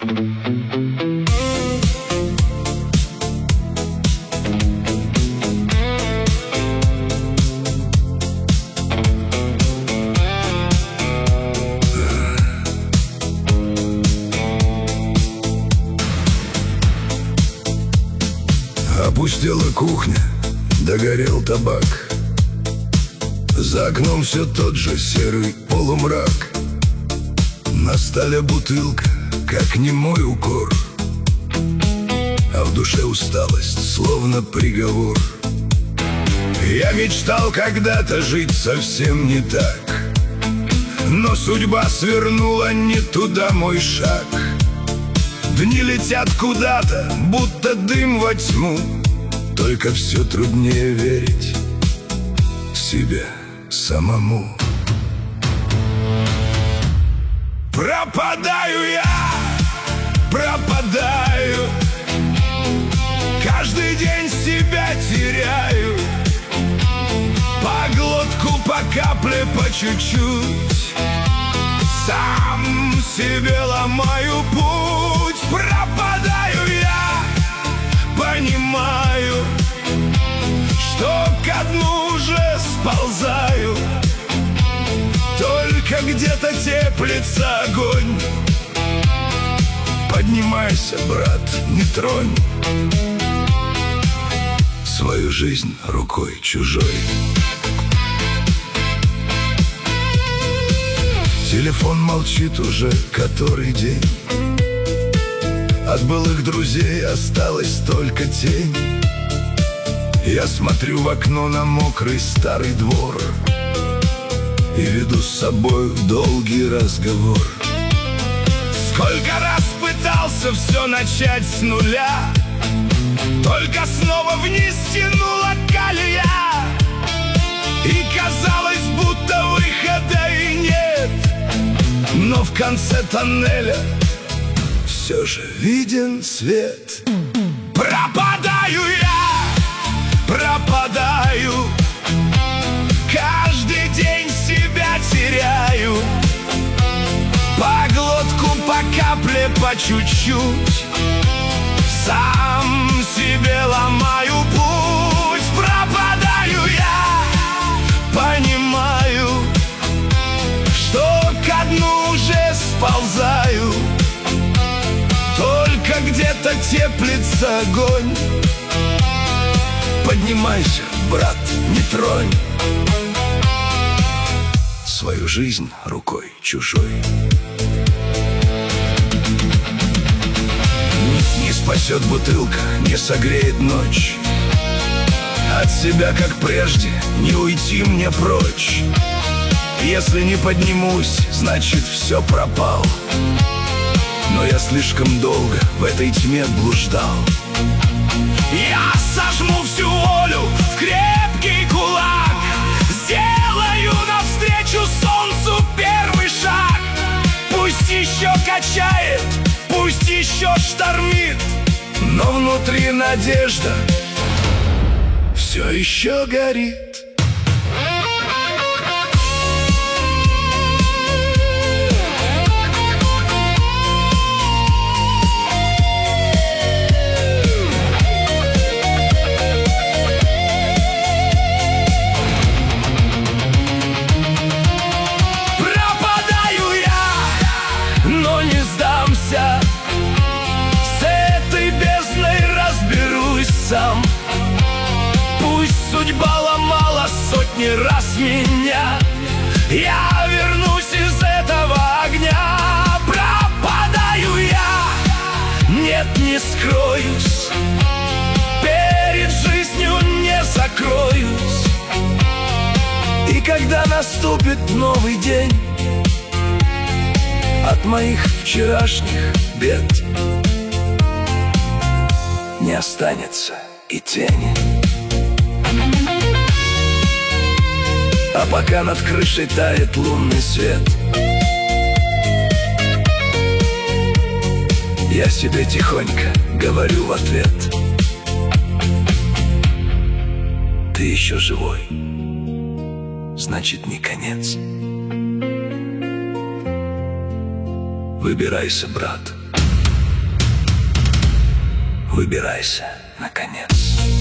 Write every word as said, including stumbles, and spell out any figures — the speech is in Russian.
Опустела кухня, догорел табак. За окном все тот же серый полумрак. На столе бутылка, как немой укор, а в душе усталость, словно приговор. Я мечтал когда-то жить совсем не так, но судьба свернула не туда мой шаг. Дни летят куда-то, будто дым во тьму, только все труднее верить себе самому. Пропадаю я, пропадаю, каждый день себя теряю, по глотку, по капле, по чуть-чуть, сам себе ломаю путь. Пропадаю я, понимаю, что ко дну уже сползаю, только где-то теплится огонь. Поднимайся, брат, не тронь свою жизнь рукой чужой. Телефон молчит уже который день, от былых друзей осталась только тень. Я смотрю в окно на мокрый старый двор и веду с собой долгий разговор. Сколько раз пытался все начать с нуля, только снова вниз тянула колея, и казалось, будто выхода и нет, но в конце тоннеля все же виден свет. Пропадаю я, пропадаю, каждый день себя теряю, по глотку, по капле, по чуть-чуть, сам себе ломаю путь. Пропадаю я, понимаю, что ко дну уже сползаю, только где-то теплится огонь. Поднимайся, брат, не тронь свою жизнь рукой чужой. Не спасет бутылка, не согреет ночь, от себя, как прежде, не уйти мне прочь. Если не поднимусь, значит все пропал, но я слишком долго в этой тьме блуждал. Я сожму всю волю в крепкий кулак, сделаю навстречу солнцу первый шаг. Пусть еще качает, пусть еще штормит, но внутри надежда все еще горит. С этой бездной разберусь сам. Пусть судьба ломала сотни раз меня, я вернусь из этого огня. Пропадаю я, нет, не скроюсь, перед жизнью не закроюсь. И когда наступит новый день, от моих вчерашних бед не останется и тени. А пока над крышей тает лунный свет, я себе тихонько говорю в ответ: ты еще живой, значит, не конец. Выбирайся, брат, Выбирайся, наконец.